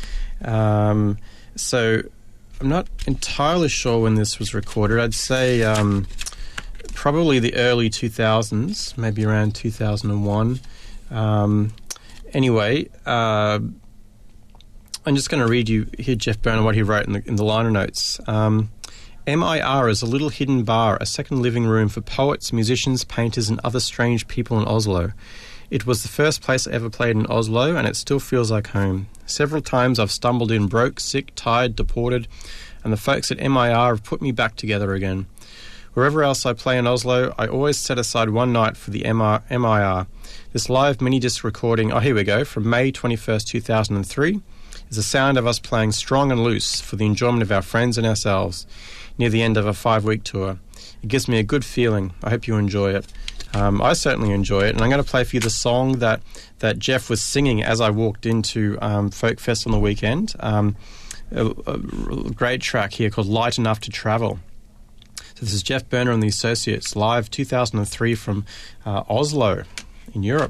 Um, so I'm not entirely sure when this was recorded. I'd say um, probably the early two thousands, maybe around two thousand one. Um, anyway. Uh, I'm just going to read you here, Jeff Berner, what he wrote in the, in the liner notes. Um, M I R is a little hidden bar, a second living room for poets, musicians, painters and other strange people in Oslo. It was the first place I ever played in Oslo, and it still feels like home. Several times I've stumbled in broke, sick, tired, deported, and the folks at M I R have put me back together again. Wherever else I play in Oslo, I always set aside one night for the M I R. This live mini-disc recording, oh here we go, from May twenty-first, two thousand three, is the sound of us playing strong and loose for the enjoyment of our friends and ourselves near the end of a five-week tour. It gives me a good feeling. I hope you enjoy it. Um, I certainly enjoy it, and I'm going to play for you the song that, that Jeff was singing as I walked into um, Folk Fest on the weekend. Um, a, a great track here called Light Enough to Travel. So this is Jeff Berner and the Associates, live two thousand three from uh, Oslo in Europe.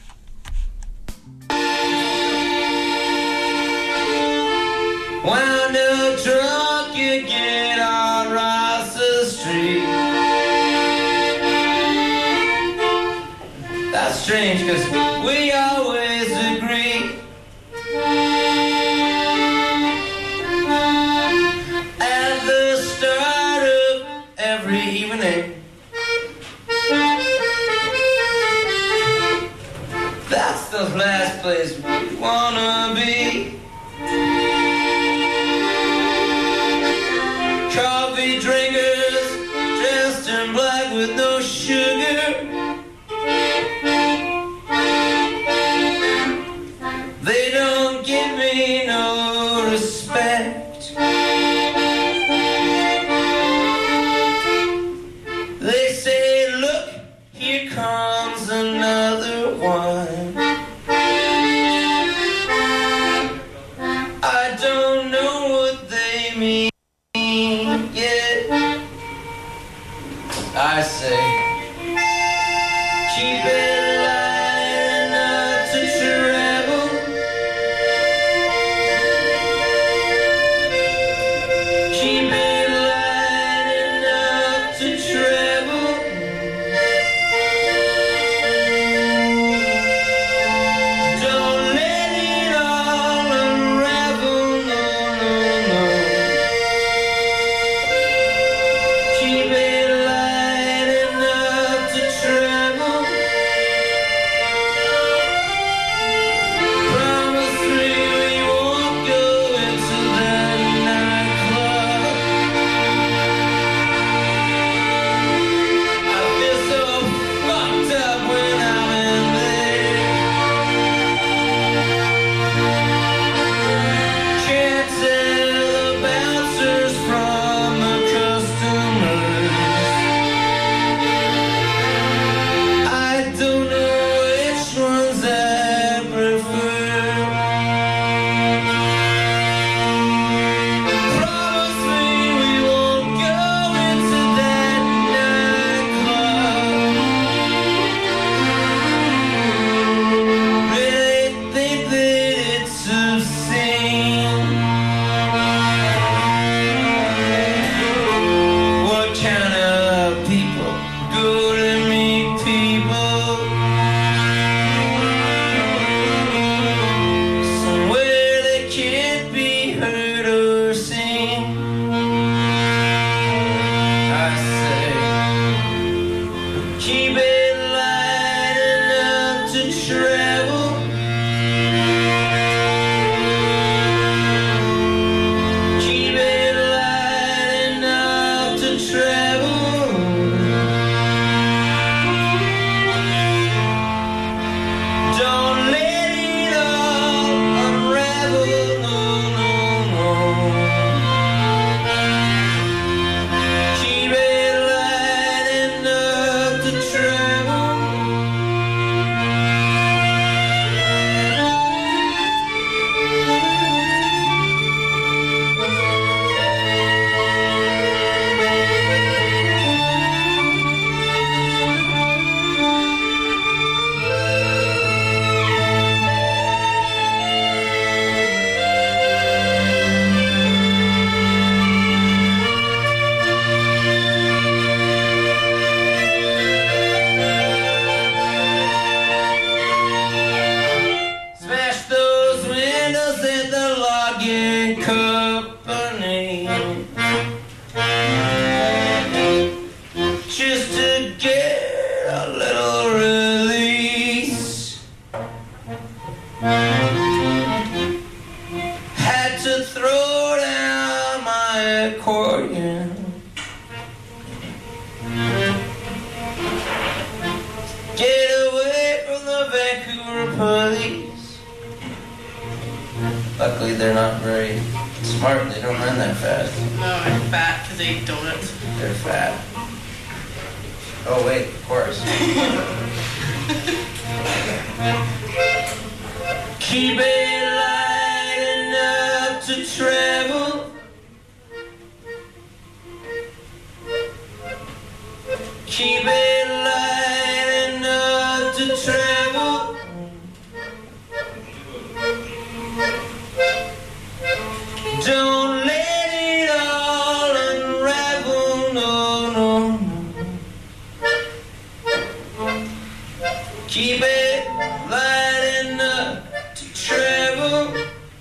When the truck you get on Rosser Street. That's strange, cause we always agree. At the start of every evening. That's the last place we wanna be. Coffee drinkers dressed in black with no sugar. They don't give me no respect. They say, look Had to throw down my accordion. Get away from the Vancouver police. Luckily they're not very smart. They don't run that fast. No, I'm fat because they eat donuts. They're fat. Oh wait, of course. Keep it light enough to travel. Keep it light enough to travel. Don't let it all unravel, no, no, no. Keep it light enough to travel.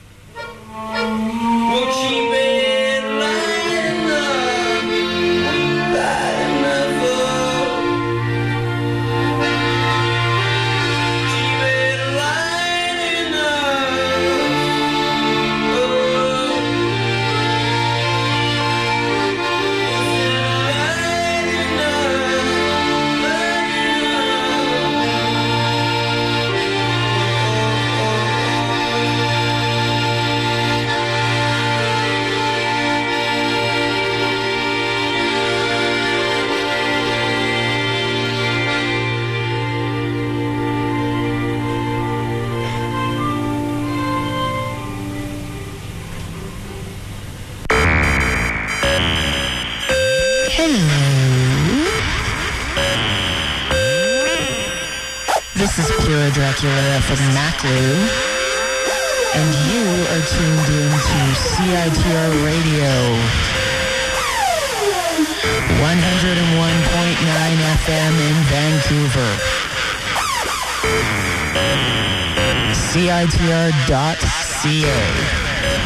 We'll keep it light enough, light enough, oh. Keep it light enough, oh. Light enough, light This is Pura Dracula from Maclu, and you are tuned in to C I T R Radio, one oh one point nine F M in Vancouver, C I T R dot C A.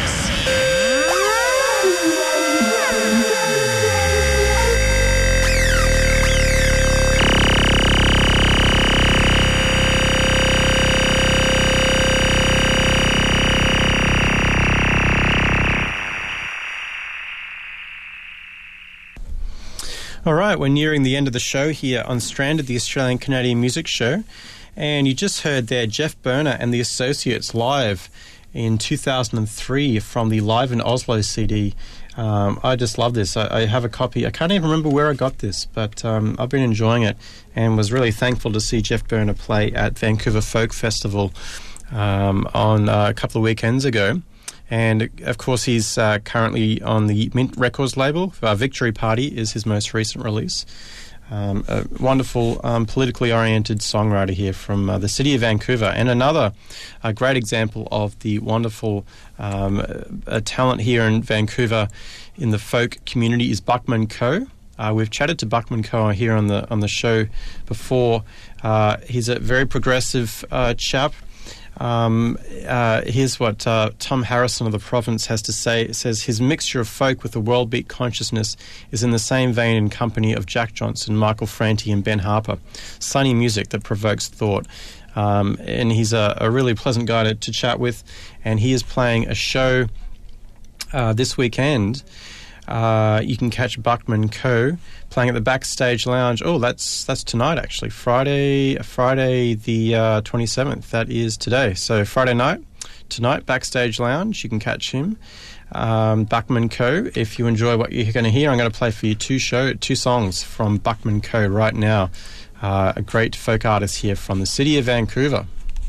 All right, we're nearing the end of the show here on Stranded, the Australian Canadian Music Show. And you just heard there Jeff Berner and the Associates live in two thousand three from the Live in Oslo C D. Um, I just love this. I, I have a copy. I can't even remember where I got this, but um, I've been enjoying it and was really thankful to see Jeff Berner play at Vancouver Folk Festival um, on uh, a couple of weekends ago. And, of course, he's uh, currently on the Mint Records label. Uh, Victory Party is his most recent release. Um, a wonderful, um, politically oriented songwriter here from uh, the city of Vancouver. And another uh, great example of the wonderful um, uh, talent here in Vancouver in the folk community is Buckman Coe. Uh, we've chatted to Buckman Coe here on the on the show before. Uh, he's a very progressive uh, chap. Um, uh, here's what uh, Tom Harrison of The Province has to say. It says, his mixture of folk with the world beat consciousness is in the same vein and company of Jack Johnson, Michael Franti and Ben Harper. Sunny music that provokes thought. Um, and he's a, a really pleasant guy to, to chat with. And he is playing a show uh, this weekend. Uh, you can catch Buckman Coe playing at the Backstage Lounge. Oh, that's that's tonight actually. Friday, Friday the uh, twenty-seventh. That is today. So Friday night, tonight, Backstage Lounge. You can catch him, um, Buckman Coe. If you enjoy what you're going to hear, I'm going to play for you two show two songs from Buckman Coe right now. Uh, a great folk artist here from the city of Vancouver.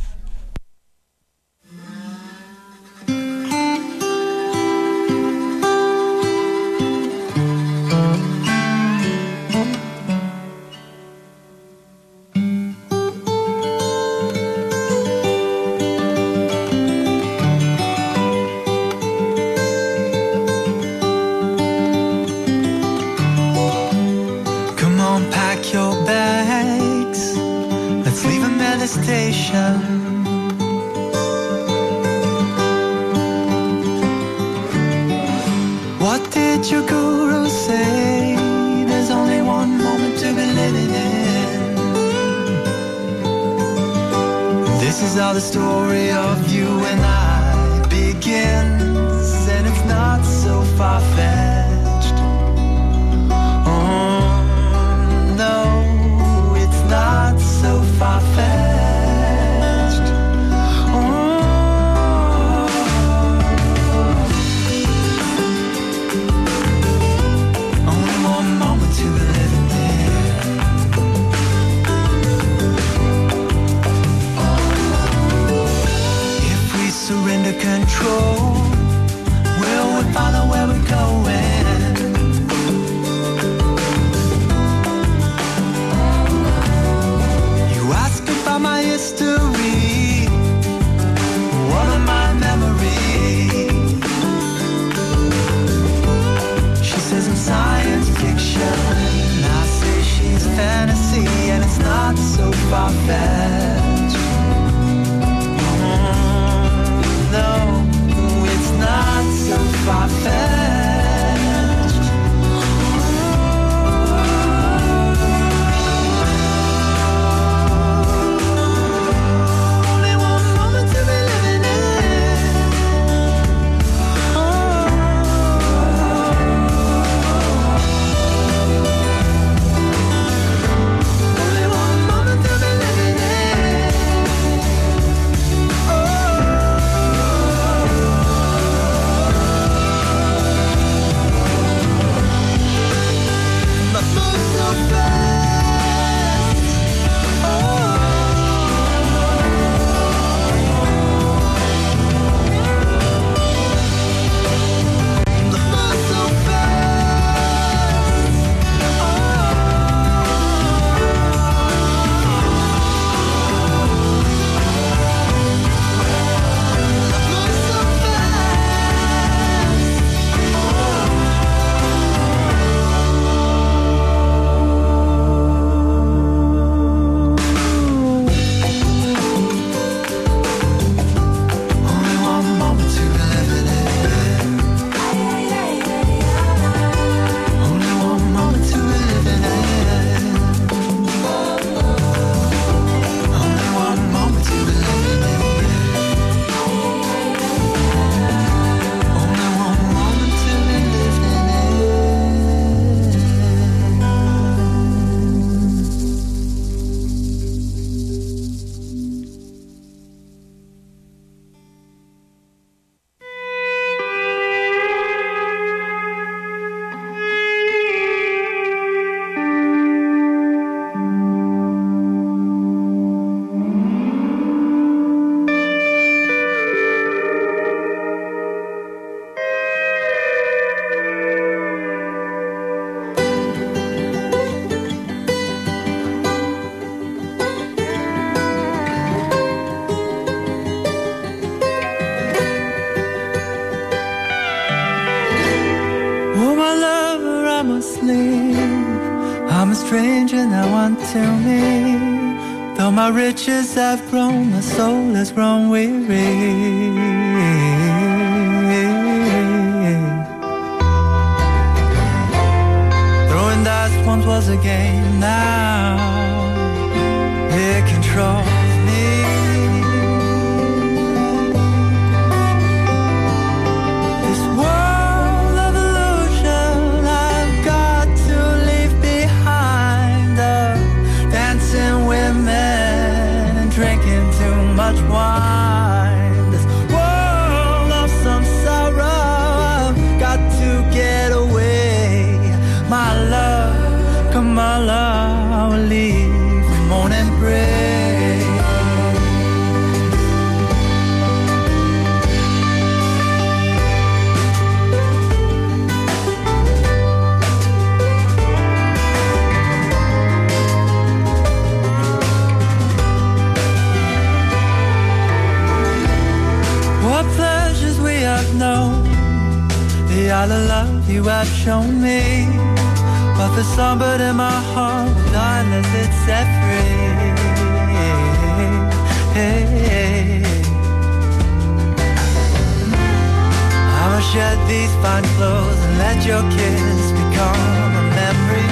Station. What did your guru say? There's only one moment to be living in. This is how the story of you and I begins, and it's not so far-fetched. Oh, no, it's not so far-fetched. Oh. Only one moment to be living there. If we surrender control, will we find out where we're going? You ask about my history, what are my memories? She says I'm science fiction, I say she's fantasy, and it's not so far-fetched. Mm, no, it's not so far-fetched. Only one moment to be living in. Only one moment to be living in. But move so fast. But move so fast. Move so Only one moment to be living in. Only one moment to be living in. Only one moment to be living in. Only one moment to be living Oh, my lover, I must leave. I'm a stranger now unto me. Though my riches have grown, my soul has grown weary. Throwing dice once was a game, now it controls me. This world of illusion I've got to leave behind. Uh, dancing women and drinking too much wine. This world of some sorrow I've got to get away. My love, come my love, I will leave, moan and pray. What pleasures we have known, the all the love you have shown me. But the songbird in my heart will die unless it's set free. I will shed these fine clothes and let your kiss become a memory.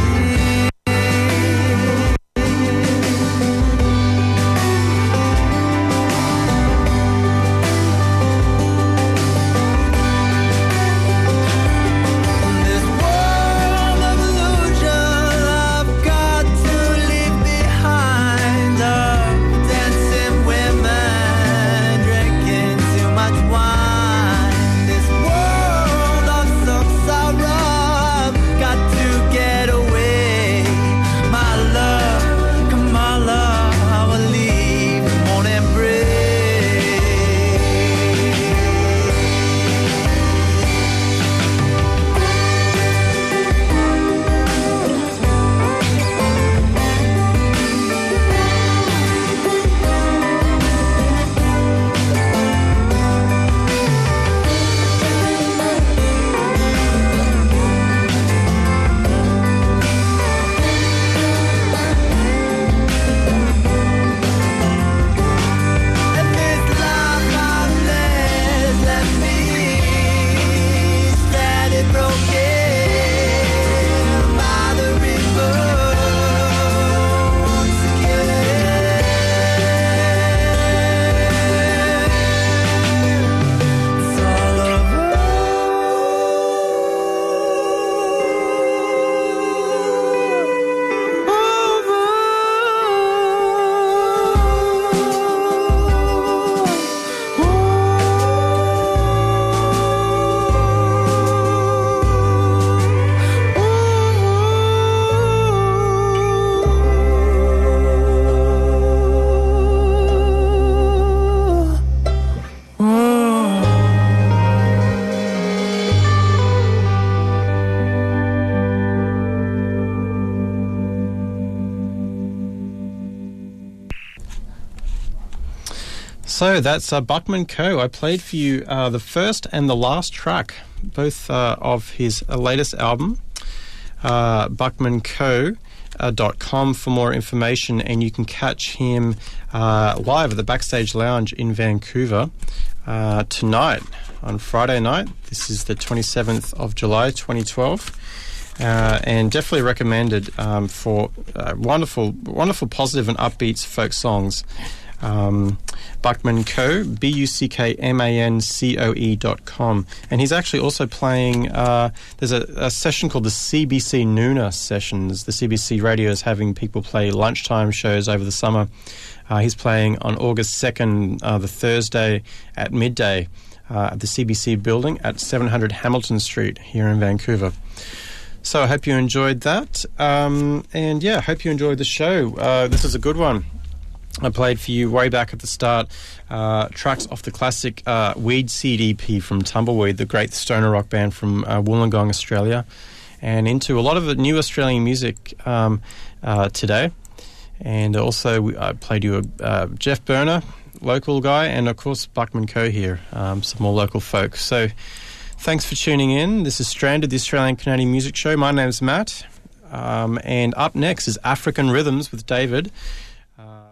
So that's uh, Buckman Co. I played for you uh, the first and the last track, both uh, of his uh, latest album, uh, buckman co dot com for more information, and you can catch him uh, live at the Backstage Lounge in Vancouver uh, tonight on Friday night. This is the twenty-seventh of July twenty twelve. Uh, and definitely recommended um, for uh, wonderful, wonderful, positive and upbeat folk songs. Um, Buckman Co, B U C K M A N C O E dot com. And he's actually also playing, uh, there's a, a session called the C B C Nooner Sessions. The C B C Radio is having people play lunchtime shows over the summer. Uh, he's playing on August second, uh, the Thursday at midday uh, at the C B C building at seven hundred Hamilton Street here in Vancouver. So I hope you enjoyed that. Um, and yeah, I hope you enjoyed the show. Uh, this is a good one. I played for you way back at the start uh, tracks off the classic uh, Weed Seed E P from Tumbleweed, the great stoner rock band from uh, Wollongong, Australia, and into a lot of the new Australian music um, uh, today. And also I played you a uh, Jeff Burner, local guy, and of course Buckman Co here, um, some more local folk. So thanks for tuning in. This is Stranded, the Australian Canadian Music Show. My name's Matt. Um, and up next is African Rhythms with David. Uh,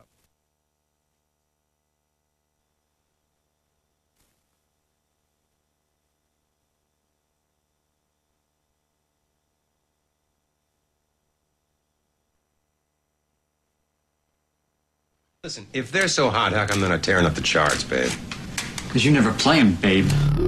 Listen, if they're so hot, how come they're not tearing up the charts, babe? Because you never play them, babe.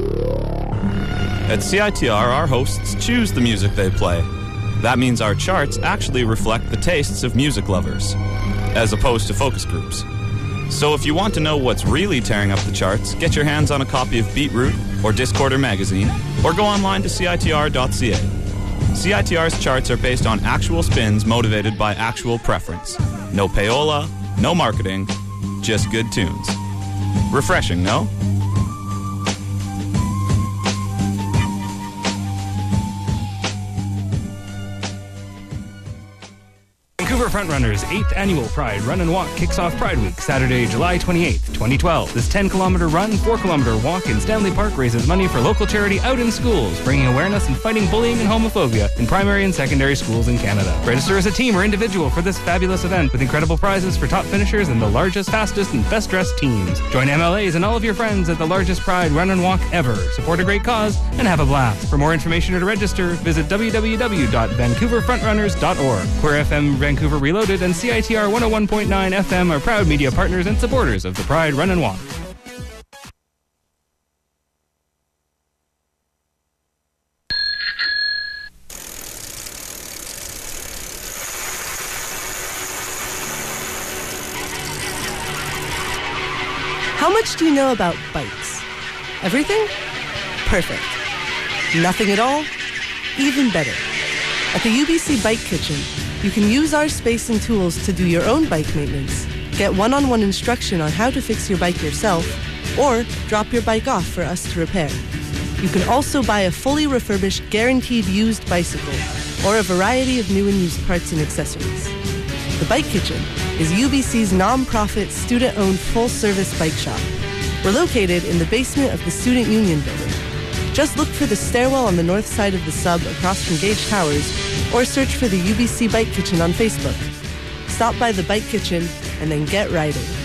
At C I T R, our hosts choose the music they play. That means our charts actually reflect the tastes of music lovers, as opposed to focus groups. So if you want to know what's really tearing up the charts, get your hands on a copy of Beatroot or Discorder magazine, or go online to C I T R dot C A. C I T R's charts are based on actual spins motivated by actual preference. No payola, no marketing, just good tunes. Refreshing, no? Vancouver Frontrunners' eighth Annual Pride Run and Walk kicks off Pride Week, Saturday, July twenty-eighth, twenty twelve. This ten-kilometer run, four-kilometer walk in Stanley Park raises money for local charity Out in Schools, bringing awareness and fighting bullying and homophobia in primary and secondary schools in Canada. Register as a team or individual for this fabulous event with incredible prizes for top finishers and the largest, fastest, and best-dressed teams. Join M L As and all of your friends at the largest Pride Run and Walk ever. Support a great cause and have a blast. For more information or to register, visit w w w dot vancouver frontrunners dot org. Queer F M Vancouver Reloaded and C I T R one oh one point nine F M are proud media partners and supporters of the Pride Run and Walk. How much do you know about bikes? Everything? Perfect. Nothing at all? Even better. At the U B C Bike Kitchen, you can use our space and tools to do your own bike maintenance, get one-on-one instruction on how to fix your bike yourself, or drop your bike off for us to repair. You can also buy a fully refurbished, guaranteed used bicycle, or a variety of new and used parts and accessories. The Bike Kitchen is U B C's non-profit, student-owned, full-service bike shop. We're located in the basement of the Student Union Building. Just look for the stairwell on the north side of the sub across from Gage Towers, or search for the U B C Bike Kitchen on Facebook. Stop by the Bike Kitchen and then get riding.